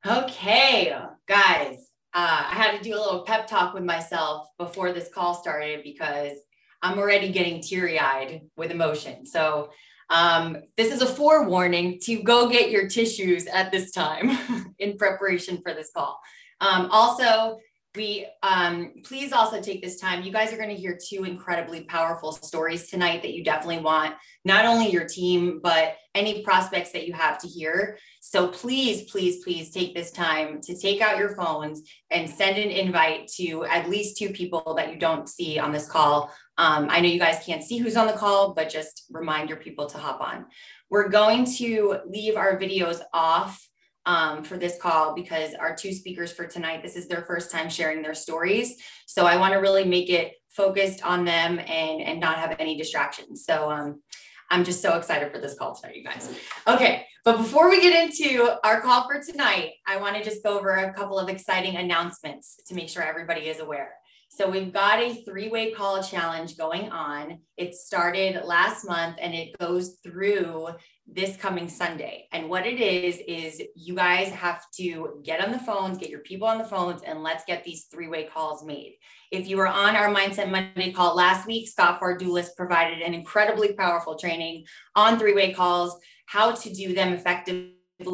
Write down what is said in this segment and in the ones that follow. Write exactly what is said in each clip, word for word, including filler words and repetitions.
Okay, guys, uh, I had to do a little pep talk with myself before this call started because I'm already getting teary-eyed with emotion. So um, this is a forewarning to go get your tissues at this time in preparation for this call. Um, also, we um, please also take this time. You guys are going to hear two incredibly powerful stories tonight that you definitely want not only your team, but any prospects that you have to hear. So please, please, please take this time to take out your phones and send an invite to at least two people that you don't see on this call. Um, I know you guys can't see who's on the call, but just remind your people to hop on. We're going to leave our videos off Um, for this call because our two speakers for tonight, this is their first time sharing their stories. So I want to really make it focused on them and, and not have any distractions. So um, I'm just so excited for this call tonight, you guys. Okay, but before we get into our call for tonight, I want to just go over a couple of exciting announcements to make sure everybody is aware. So we've got a three-way call challenge going on. It started last month and it goes through this coming Sunday. And what it is, is you guys have to get on the phones, get your people on the phones, and let's get these three-way calls made. If you were on our Mindset Monday call last week, Scott Fardulis provided an incredibly powerful training on three-way calls, how to do them effectively,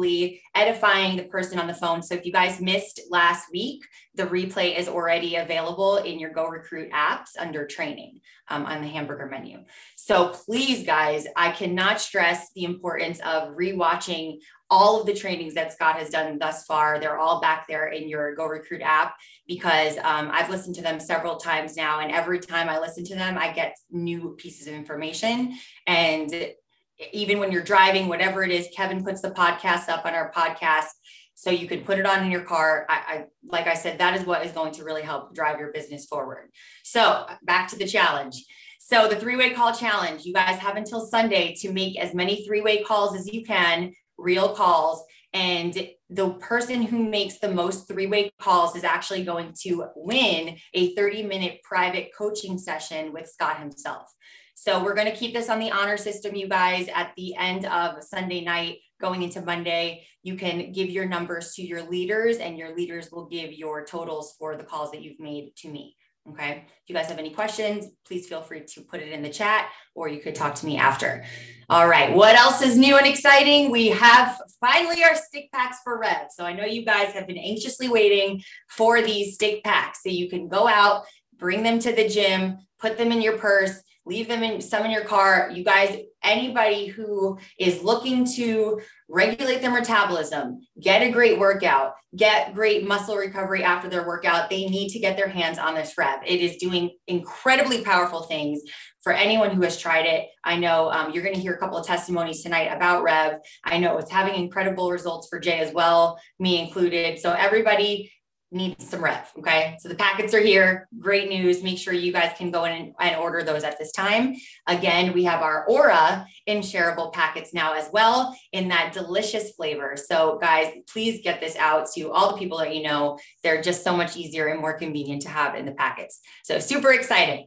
edifying the person on the phone. So if you guys missed last week, the replay is already available in your Go Recruit apps under training um, on the hamburger menu. So please, guys, I cannot stress the importance of rewatching all of the trainings that Scott has done thus far. They're all back there in your Go Recruit app because um, I've listened to them several times now. And every time I listen to them, I get new pieces of information. And even when you're driving, whatever it is, Kevin puts the podcast up on our podcast. So you could put it on in your car. I, I, like I said, that is what is going to really help drive your business forward. So back to the challenge. So the three-way call challenge, you guys have until Sunday to make as many three-way calls as you can, real calls. And the person who makes the most three-way calls is actually going to win a thirty minute private coaching session with Scott himself. So we're going to keep this on the honor system, you guys. At the end of Sunday night, going into Monday, you can give your numbers to your leaders and your leaders will give your totals for the calls that you've made to me. Okay. If you guys have any questions, please feel free to put it in the chat or you could talk to me after. All right. What else is new and exciting? We have finally our stick packs for Rev. So I know you guys have been anxiously waiting for these stick packs so you can go out, bring them to the gym, put them in your purse, leave them in some in your car. You guys, anybody who is looking to regulate their metabolism, get a great workout, get great muscle recovery after their workout, they need to get their hands on this Rev. It is doing incredibly powerful things for anyone who has tried it. I know um, you're going to hear a couple of testimonies tonight about Rev. I know it's having incredible results for Jay as well, me included. So everybody needs some Rev. Okay. So the packets are here. Great news. Make sure you guys can go in and order those at this time. Again, we have our Aura in shareable packets now as well in that delicious flavor. So guys, please get this out to all the people that you know. They're just so much easier and more convenient to have in the packets. So super exciting.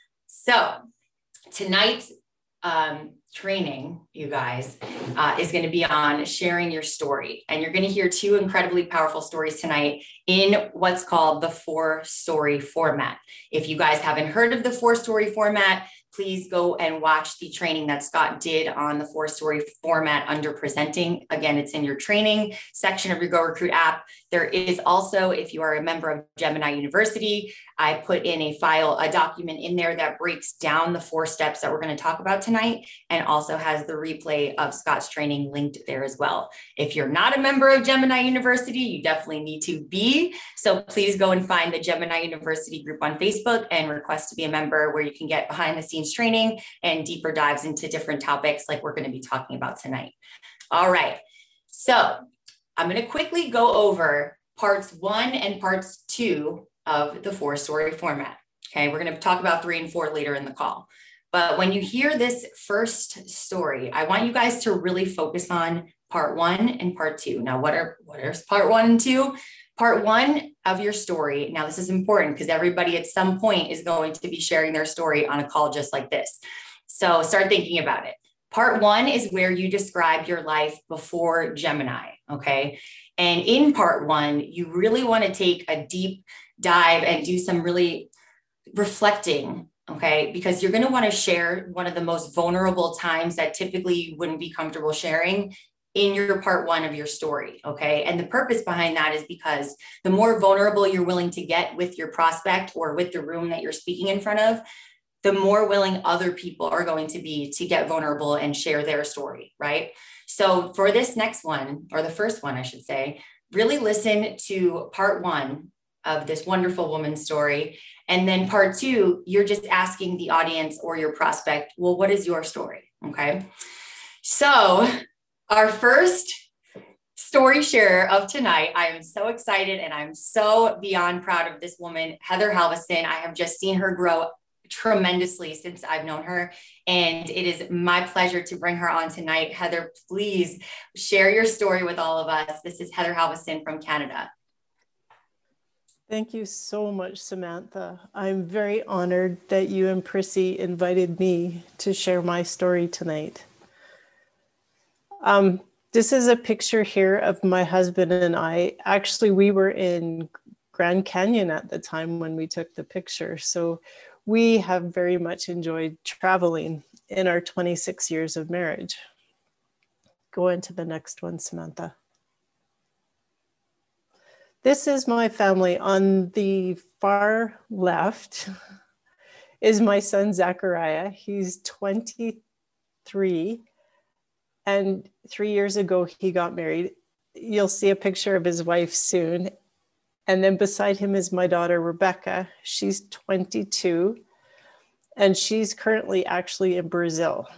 So tonight's um, training, you guys, uh, is going to be on sharing your story. And you're going to hear two incredibly powerful stories tonight in what's called the four story format. If you guys haven't heard of the four story format, please go and watch the training that Scott did on the four story format under presenting. Again, it's in your training section of your Go Recruit app. There is also, if you are a member of Gemini University, I put in a file, a document in there that breaks down the four steps that we're going to talk about tonight and also has the replay of Scott's training linked there as well. If you're not a member of Gemini University, you definitely need to be. So please go and find the Gemini University group on Facebook and request to be a member where you can get behind the scenes training and deeper dives into different topics like we're going to be talking about tonight. All right. So I'm going to quickly go over parts one and parts two of the four story format. Okay. We're going to talk about three and four later in the call. But when you hear this first story, I want you guys to really focus on part one and part two. Now, what are, what are part one and two? Part one of your story. Now, this is important because everybody at some point is going to be sharing their story on a call just like this. So start thinking about it. Part one is where you describe your life before Gemini. Okay. And in part one, you really want to take a deep dive and do some really reflecting, okay? Because you're going to want to share one of the most vulnerable times that typically you wouldn't be comfortable sharing in your part one of your story, okay? And the purpose behind that is because the more vulnerable you're willing to get with your prospect or with the room that you're speaking in front of, the more willing other people are going to be to get vulnerable and share their story, right? So for this next one, or the first one, I should say, really listen to part one of this wonderful woman's story. And then part two, you're just asking the audience or your prospect, well, what is your story? Okay. So our first story share of tonight, I am so excited and I'm so beyond proud of this woman, Heather Halverson. I have just seen her grow tremendously since I've known her. And it is my pleasure to bring her on tonight. Heather, please share your story with all of us. This is Heather Halverson from Canada. Thank you so much, Samantha. I'm very honored that you and Prissy invited me to share my story tonight. Um, this is a picture here of my husband and I. Actually, we were in Grand Canyon at the time when we took the picture. So we have very much enjoyed traveling in our twenty-six years of marriage. Go into the next one, Samantha. This is my family. On the far left is my son, Zachariah. He's twenty-three. And three years ago, he got married. You'll see a picture of his wife soon. And then beside him is my daughter, Rebecca. She's twenty-two, and she's currently actually in Brazil.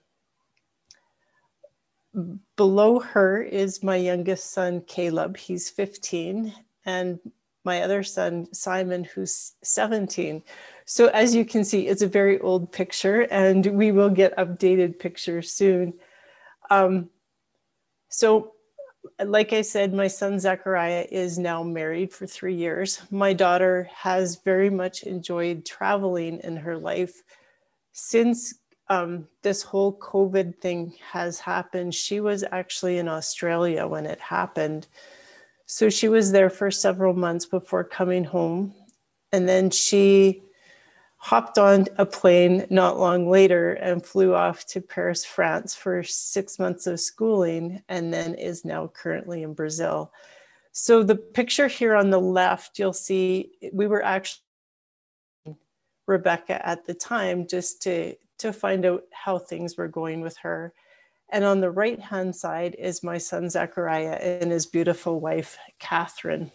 Below her is my youngest son, Caleb. He's fifteen, and my other son, Simon, who's seventeen. So as you can see, it's a very old picture, and we will get updated pictures soon. Um, so like I said, my son Zachariah is now married for three years. My daughter has very much enjoyed traveling in her life. Since um, this whole COVID thing has happened, she was actually in Australia when it happened. So she was there for several months before coming home. And then she hopped on a plane not long later and flew off to Paris, France for six months of schooling, and then is now currently in Brazil. So the picture here on the left, you'll see we were actually Rebecca at the time just to, to find out how things were going with her. And on the right-hand side is my son, Zachariah, and his beautiful wife, Catherine.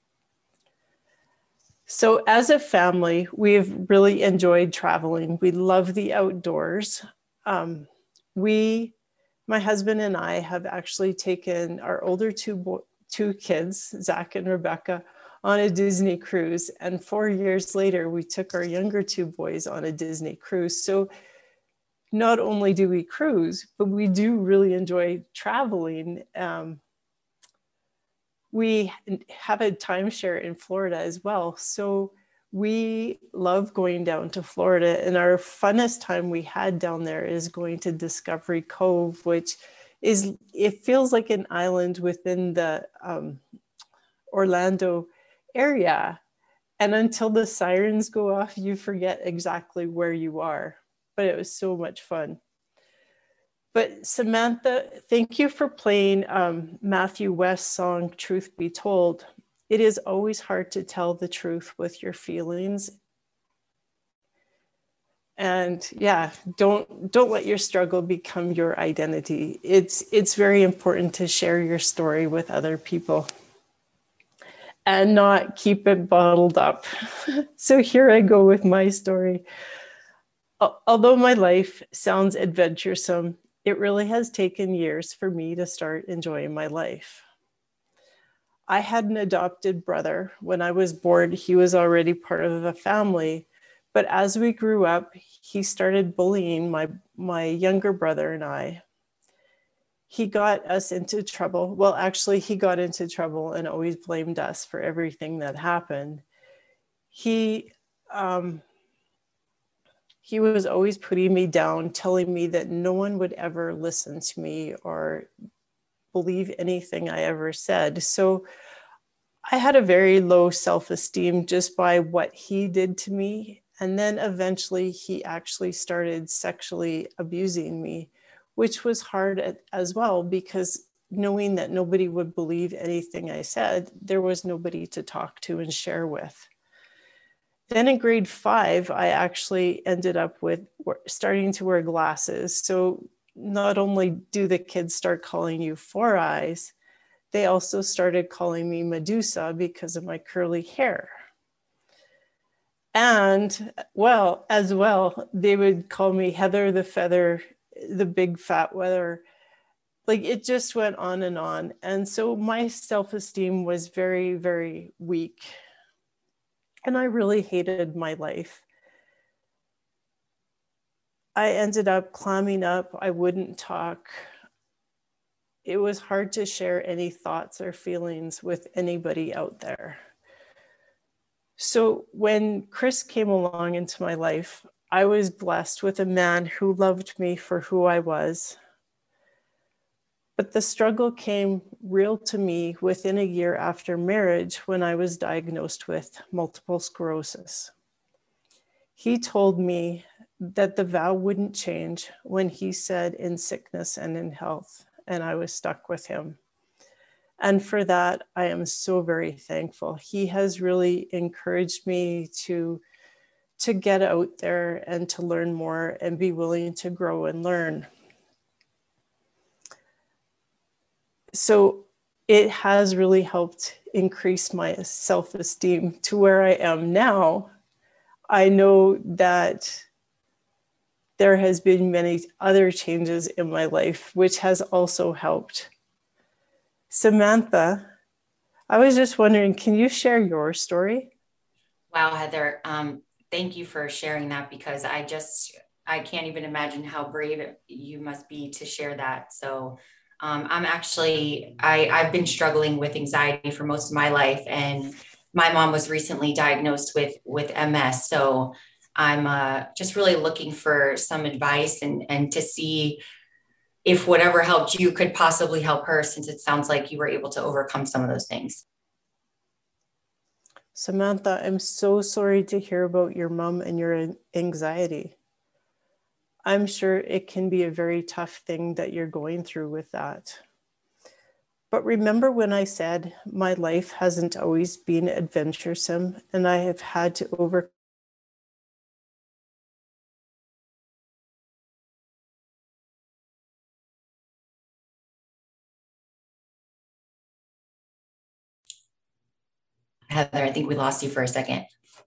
So as a family, we've really enjoyed traveling. We love the outdoors. Um, we, my husband and I have actually taken our older two, two kids, Zach and Rebecca, on a Disney cruise. And four years later, we took our younger two boys on a Disney cruise. So not only do we cruise, but we do really enjoy traveling. Um, We have a timeshare in Florida as well. So we love going down to Florida, and our funnest time we had down there is going to Discovery Cove, which is, it feels like an island within the um, Orlando area. And until the sirens go off, you forget exactly where you are, but it was so much fun. But Samantha, thank you for playing um, Matthew West's song, Truth Be Told. It is always hard to tell the truth with your feelings. And yeah, don't, don't let your struggle become your identity. It's, it's very important to share your story with other people and not keep it bottled up. So here I go with my story. Although my life sounds adventuresome, it really has taken years for me to start enjoying my life. I had an adopted brother. When I was born, he was already part of the family. But as we grew up, he started bullying my, my younger brother and I. He got us into trouble. Well, actually, he got into trouble and always blamed us for everything that happened. He... Um, He was always putting me down, telling me that no one would ever listen to me or believe anything I ever said. So I had a very low self-esteem just by what he did to me. And then eventually he actually started sexually abusing me, which was hard at, as well, because knowing that nobody would believe anything I said, there was nobody to talk to and share with. Then in grade five, I actually ended up with starting to wear glasses. So not only do the kids start calling you Four Eyes, they also started calling me Medusa because of my curly hair. And well, as well, they would call me Heather the Feather, the big fat weather. Like it just went on and on. And so my self-esteem was very, very weak. And I really hated my life. I ended up climbing up. I wouldn't talk. It was hard to share any thoughts or feelings with anybody out there. So when Chris came along into my life, I was blessed with a man who loved me for who I was. But the struggle came real to me within a year after marriage when I was diagnosed with multiple sclerosis. He told me that the vow wouldn't change when he said in sickness and in health, and I was stuck with him. And for that, I am so very thankful. He has really encouraged me to, to get out there and to learn more and be willing to grow and learn. So it has really helped increase my self-esteem to where I am now. I know that there has been many other changes in my life, which has also helped. Samantha, I was just wondering, can you share your story? Wow, Heather, um, thank you for sharing that, because I just, I can't even imagine how brave you must be to share that. So um, I'm actually, I, I've been struggling with anxiety for most of my life, and my mom was recently diagnosed with, with M S. So I'm uh, just really looking for some advice and, and to see if whatever helped you could possibly help her, since it sounds like you were able to overcome some of those things. Samantha, I'm so sorry to hear about your mom and your anxiety. I'm sure it can be a very tough thing that you're going through with that. But remember when I said my life hasn't always been adventuresome and I have had to overcome Heather, I think we lost you for a second.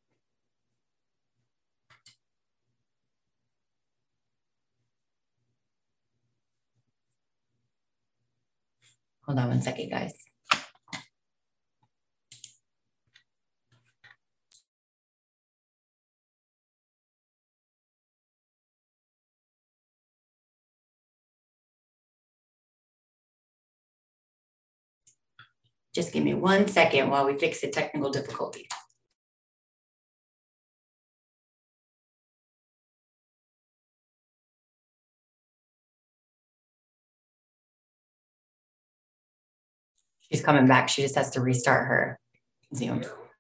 Hold on one second, guys. Just give me one second while we fix the technical difficulty. She's coming back. She just has to restart her Zoom.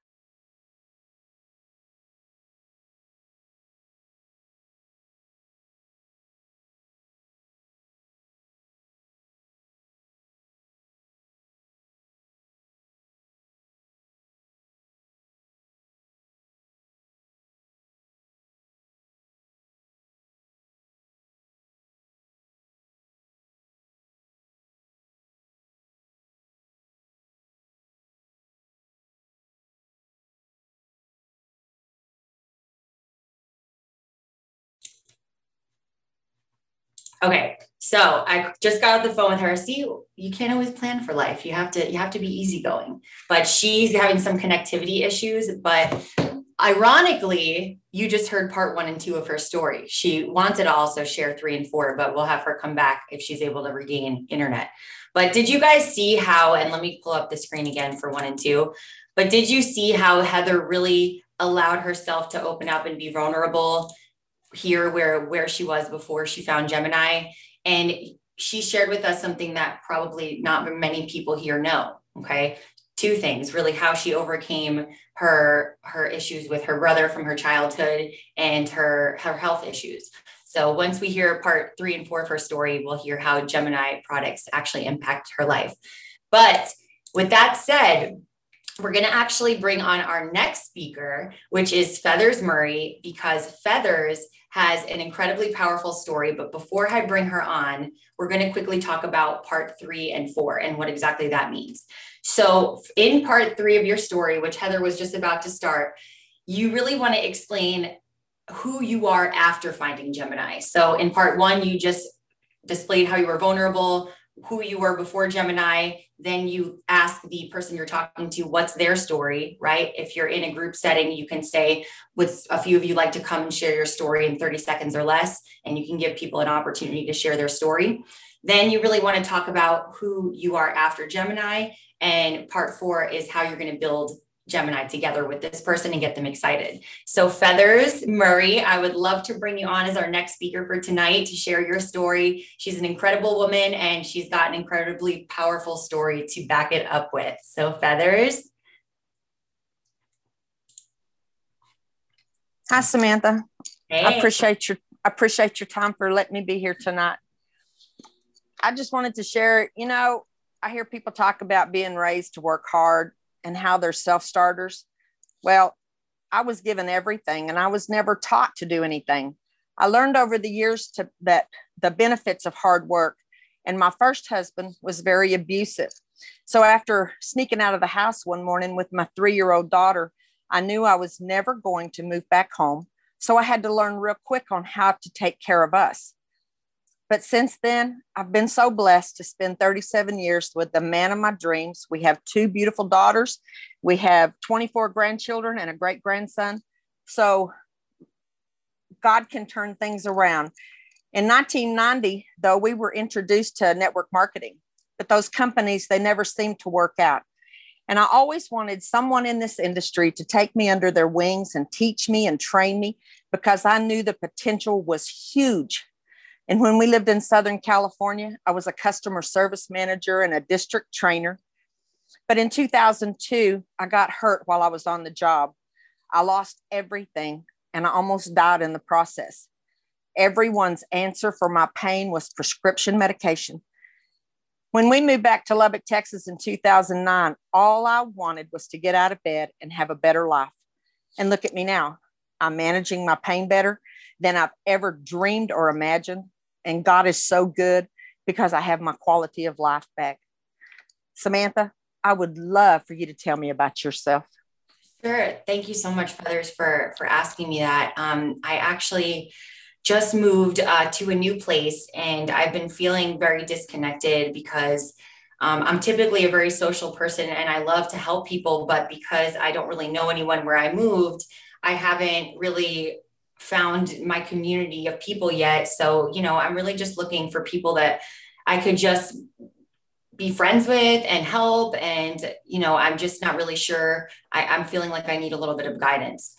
Okay, so I just got off the phone with her. See, you can't always plan for life. You have to, you have to be easygoing. But she's having some connectivity issues. But ironically, you just heard part one and two of her story. She wanted to also share three and four, but we'll have her come back if she's able to regain internet. But did you guys see how, and let me pull up the screen again for one and two, but did you see how Heather really allowed herself to open up and be vulnerable here where, where she was before she found Gemini? And she shared with us something that probably not many people here know. Okay. Two things, really, how she overcame her, her issues with her brother from her childhood and her, her health issues. So once we hear part three and four of her story, we'll hear how Gemini products actually impact her life. But with that said, we're going to actually bring on our next speaker, which is Feathers Murray, because Feathers has an incredibly powerful story. But before I bring her on, we're going to quickly talk about part three and four and what exactly that means. So in part three of your story, which Heather was just about to start, you really want to explain who you are after finding Gemini. So in part one, you just displayed how you were vulnerable, who you were before Gemini. Then you ask the person you're talking to, what's their story, right? If you're in a group setting, you can say, would a few of you like to come and share your story in thirty seconds or less? And you can give people an opportunity to share their story. Then you really want to talk about who you are after Gemini. And part four is how you're going to build Gemini together with this person and get them excited. So Feathers Murray, I would love to bring you on as our next speaker for tonight to share your story. She's an incredible woman and she's got an incredibly powerful story to back it up with. So Feathers. Hi, Samantha. Hey. I appreciate your I appreciate your time for letting me be here tonight. I just wanted to share, you know, I hear people talk about being raised to work hard and how they're self-starters. Well, I was given everything and I was never taught to do anything. I learned over the years to, that the benefits of hard work, and my first husband was very abusive. So after sneaking out of the house one morning with my three-year-old daughter, I knew I was never going to move back home. So I had to learn real quick on how to take care of us. But since then, I've been so blessed to spend thirty-seven years with the man of my dreams. We have two beautiful daughters. We have twenty-four grandchildren and a great grandson. So God can turn things around. In nineteen ninety, though, we were introduced to network marketing, but those companies, they never seemed to work out. And I always wanted someone in this industry to take me under their wings and teach me and train me, because I knew the potential was huge. And when we lived in Southern California, I was a customer service manager and a district trainer. But in two thousand two, I got hurt while I was on the job. I lost everything and I almost died in the process. Everyone's answer for my pain was prescription medication. When we moved back to Lubbock, Texas in two thousand nine, all I wanted was to get out of bed and have a better life. And look at me now. I'm managing my pain better than I've ever dreamed or imagined. And God is so good because I have my quality of life back. Samantha, I would love for you to tell me about yourself. Sure. Thank you so much, Feathers, for, for asking me that. Um, I actually just moved uh, to a new place and I've been feeling very disconnected because um, I'm typically a very social person and I love to help people, but because I don't really know anyone where I moved, I haven't really found my community of people yet. So, you know, I'm really just looking for people that I could just be friends with and help. And, you know, I'm just not really sure. I, I'm feeling like I need a little bit of guidance.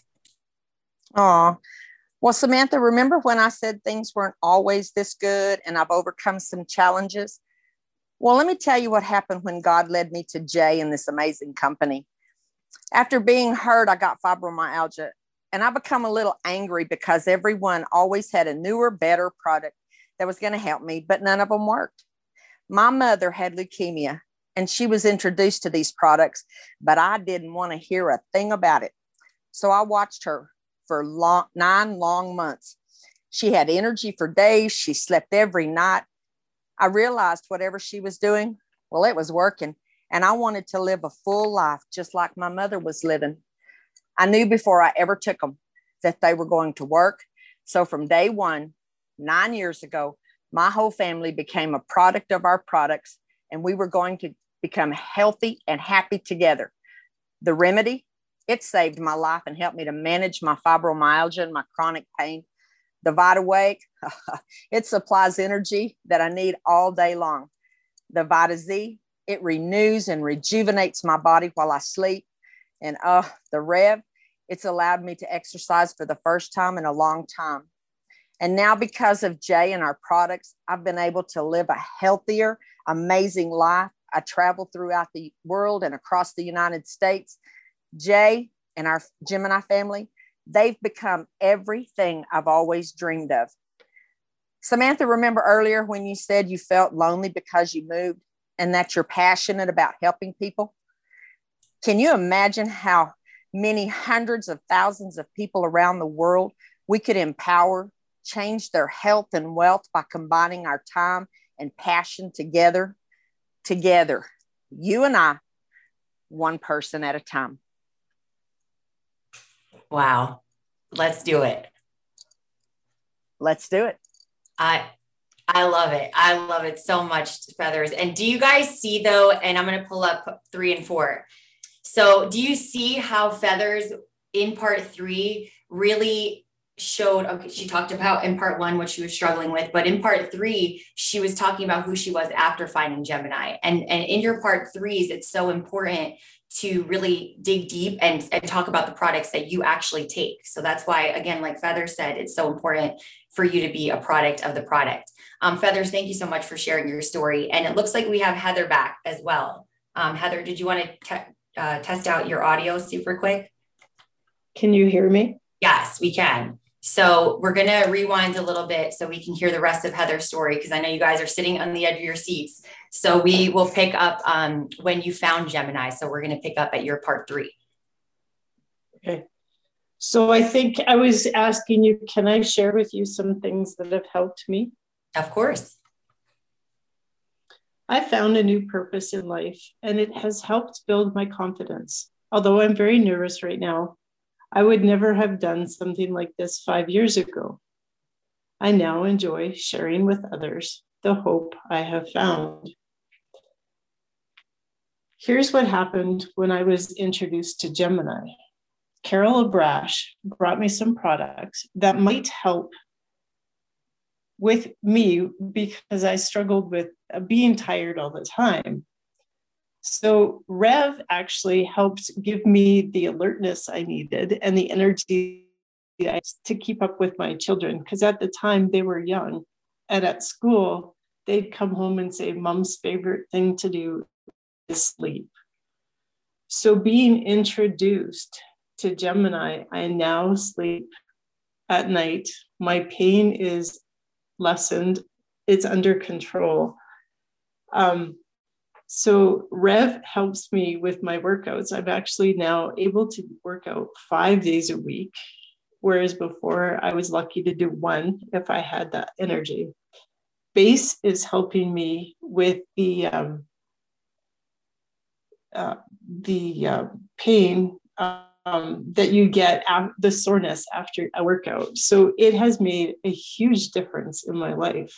Oh, well, Samantha, remember when I said things weren't always this good and I've overcome some challenges? Well, let me tell you what happened when God led me to Jay and this amazing company. After being hurt, I got fibromyalgia. And I become a little angry because everyone always had a newer, better product that was going to help me, but none of them worked. My mother had leukemia and she was introduced to these products, but I didn't want to hear a thing about it. So I watched her for long, nine long months. She had energy for days. She slept every night. I realized whatever she was doing, well, it was working. And I wanted to live a full life just like my mother was living. I knew before I ever took them that they were going to work. So from day one, nine years ago, my whole family became a product of our products, and we were going to become healthy and happy together. The remedy, it saved my life and helped me to manage my fibromyalgia and my chronic pain. The VitaWake, it supplies energy that I need all day long. The VitaZ, it renews and rejuvenates my body while I sleep. And uh, the Rev, it's allowed me to exercise for the first time in a long time. And now because of Jay and our products, I've been able to live a healthier, amazing life. I travel throughout the world and across the United States. Jay and our Gemini family, they've become everything I've always dreamed of. Samantha, remember earlier when you said you felt lonely because you moved and that you're passionate about helping people? Can you imagine how many hundreds of thousands of people around the world we could empower, change their health and wealth by combining our time and passion together? Together, you and I, one person at a time. Wow. Let's do it. Let's do it. I I love it. I love it so much, Feathers. And do you guys see though, and I'm going to pull up three and four. So do you see how Feathers in part three really showed, okay, she talked about in part one what she was struggling with, but in part three, she was talking about who she was after finding Gemini. And, and in your part threes, it's so important to really dig deep and, and talk about the products that you actually take. So that's why, again, like Feathers said, it's so important for you to be a product of the product. Um, Feathers, thank you so much for sharing your story. And it looks like we have Heather back as well. Um, Heather, did you want to te- uh, test out your audio super quick? Can you hear me? Yes, we can. So we're going to rewind a little bit so we can hear the rest of Heather's story, because I know you guys are sitting on the edge of your seats. So we will pick up um, when you found Gemini. So we're going to pick up at your part three. Okay. So I think I was asking you, can I share with you some things that have helped me? Of course. I found a new purpose in life, and it has helped build my confidence. Although I'm very nervous right now, I would never have done something like this five years ago. I now enjoy sharing with others the hope I have found. Here's what happened when I was introduced to Gemini. Carol Abrash brought me some products that might help with me because I struggled with being tired all the time. So Rev actually helped give me the alertness I needed and the energy to keep up with my children, because at the time they were young, and at school they'd come home and say, Mom's favorite thing to do is sleep. So being introduced to Gemini, I now sleep at night. My pain is lessened. It's under control. Um, So Rev helps me with my workouts. I'm actually now able to work out five days a week, whereas before I was lucky to do one if I had that energy. Base is helping me with the um, uh, the uh, pain um, that you get, af- the soreness after a workout. So it has made a huge difference in my life.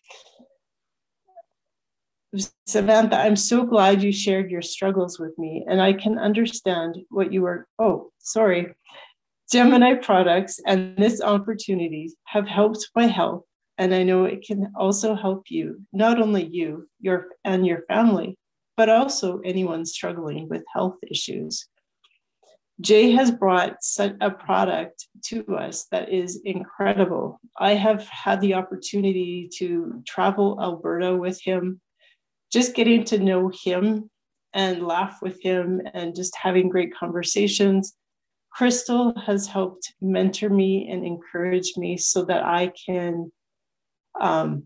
Samantha, I'm so glad you shared your struggles with me, and I can understand what you were, oh, sorry. Gemini products and this opportunity have helped my health, and I know it can also help you, not only you your and your family, but also anyone struggling with health issues. Jay has brought such a product to us that is incredible. I have had the opportunity to travel Alberta with him. Just getting to know him and laugh with him and just having great conversations. Crystal has helped mentor me and encourage me so that I can um,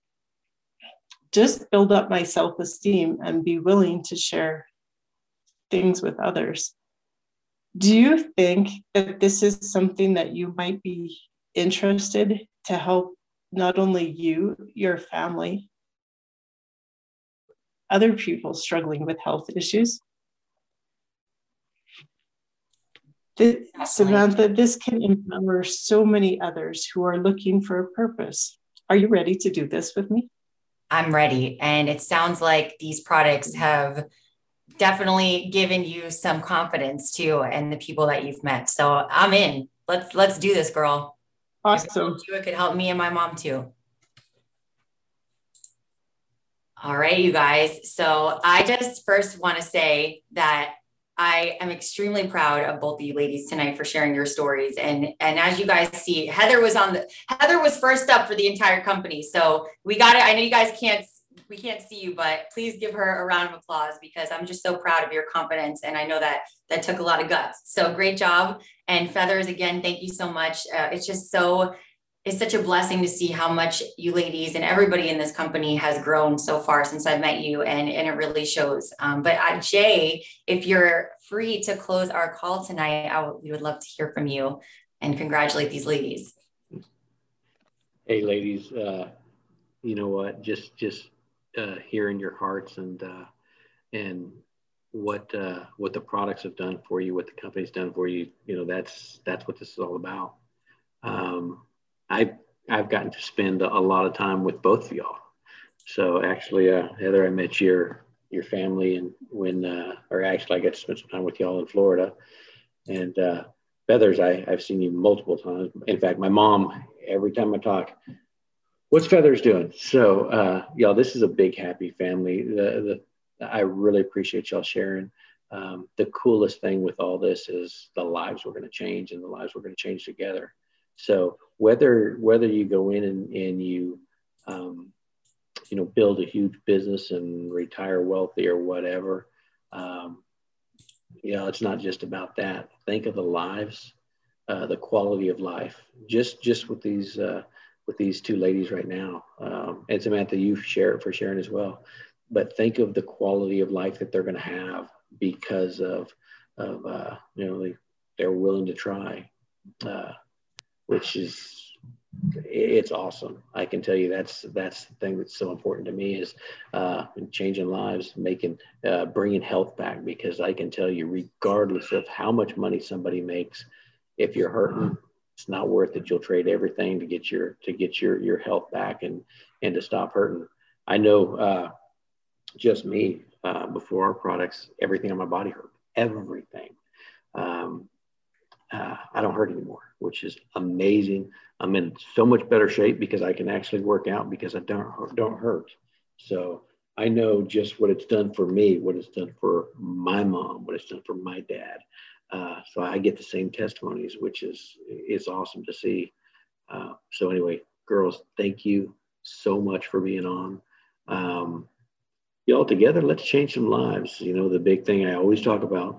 just build up my self-esteem and be willing to share things with others. Do you think that this is something that you might be interested to help not only you, your family, other people struggling with health issues? This, Samantha, this can empower so many others who are looking for a purpose. Are you ready to do this with me? I'm ready. And it sounds like these products have definitely given you some confidence too, and the people that you've met. So I'm in. Let's let's do this, girl. Awesome. If it helps you, it could help me and my mom too. All right, you guys. So I just first want to say that I am extremely proud of both of you ladies tonight for sharing your stories. And, and as you guys see, Heather was on the, Heather was first up for the entire company. So we got it. I know you guys can't, we can't see you, but please give her a round of applause because I'm just so proud of your confidence. And I know that that took a lot of guts. So great job. And Feathers, again, thank you so much. Uh, it's just so, it's such a blessing to see how much you ladies and everybody in this company has grown so far since I've met you, and, and it really shows. Um, but uh, Jay, if you're free to close our call tonight, I w- we would love to hear from you and congratulate these ladies. Hey, ladies, uh, you know what? Just just uh, hearing your hearts and uh, and what uh, what the products have done for you, what the company's done for you. You know, that's that's what this is all about. Um, I've, I've gotten to spend a lot of time with both of y'all. So actually, uh, Heather, I met your, your family and when, uh, or actually I got to spend some time with y'all in Florida. And uh, Feathers, I, I've seen you multiple times. In fact, my mom, every time I talk, what's Feathers doing? So uh, y'all, this is a big, happy family. The, the, I really appreciate y'all sharing. Um, the coolest thing with all this is the lives we're going to change and the lives we're going to change together. So whether whether you go in and, and you um, you know build a huge business and retire wealthy or whatever, um, you know it's not just about that. Think of the lives, uh, the quality of life. Just just with these uh, with these two ladies right now, um, and Samantha, you share it for sharing as well. But think of the quality of life that they're going to have because of of uh, you know they, they're willing to try. Uh, which is, it's awesome. I can tell you that's, that's the thing that's so important to me is uh, changing lives, making, uh, bringing health back, because I can tell you, regardless of how much money somebody makes, if you're hurting, it's not worth it. You'll trade everything to get your, to get your, your health back and, and to stop hurting. I know uh, just me uh, before our products, everything on my body hurt, everything. Um, Uh, I don't hurt anymore, which is amazing. I'm in so much better shape because I can actually work out because I don't, don't hurt. So I know just what it's done for me, what it's done for my mom, what it's done for my dad. Uh, so I get the same testimonies, which is, it's awesome to see. Uh, so anyway, girls, thank you so much for being on. Um, y'all together, let's change some lives. You know, the big thing I always talk about,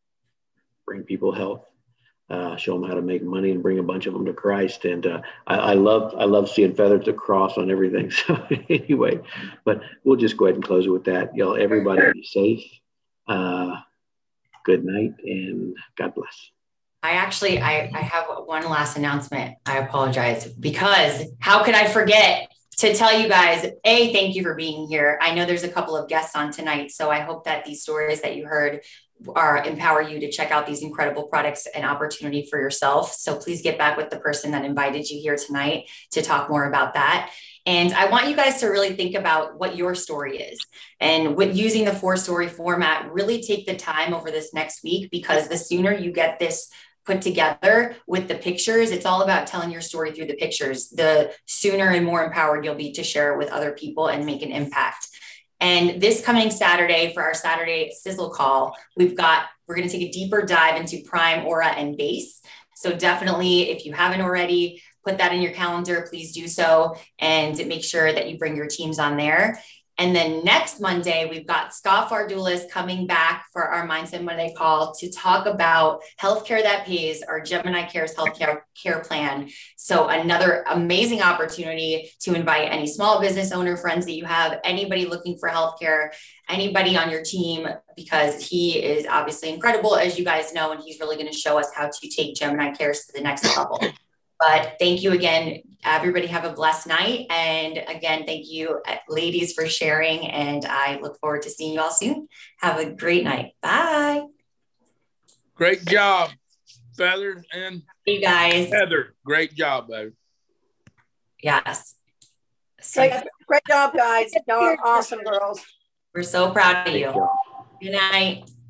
bring people health. Uh, show them how to make money and bring a bunch of them to Christ. And uh, I, I love I love seeing Feathers across on everything. So anyway, but we'll just go ahead and close it with that. Y'all, everybody be safe. Uh, good night and God bless. I actually, I, I have one last announcement. I apologize because how could I forget to tell you guys, A, thank you for being here. I know there's a couple of guests on tonight, so I hope that these stories that you heard are empower you to check out these incredible products and opportunity for yourself. So please get back with the person that invited you here tonight to talk more about that. And I want you guys to really think about what your story is. And with using the four story format, really take the time over this next week, because the sooner you get this put together with the pictures, it's all about telling your story through the pictures. The sooner and more empowered you'll be to share it with other people and make an impact. And this coming Saturday for our Saturday Sizzle call, we've got, we're going to take a deeper dive into Prime, Aura, and Base. So definitely, if you haven't already, put that in your calendar, please do so. And make sure that you bring your teams on there. And then next Monday, we've got Scott Fardulis coming back for our Mindset Monday call to talk about healthcare that pays, our Gemini Cares healthcare care plan. So another amazing opportunity to invite any small business owner friends that you have, anybody looking for healthcare, anybody on your team, because he is obviously incredible, as you guys know, and he's really going to show us how to take Gemini Cares to the next level. But thank you again. Everybody have a blessed night. And again, thank you, ladies, for sharing. And I look forward to seeing you all soon. Have a great night. Bye. Great job, Feather and you guys. Heather. Great job, baby. Yes. Great, great job, guys. Y'all are awesome girls. We're so proud of you. Good night.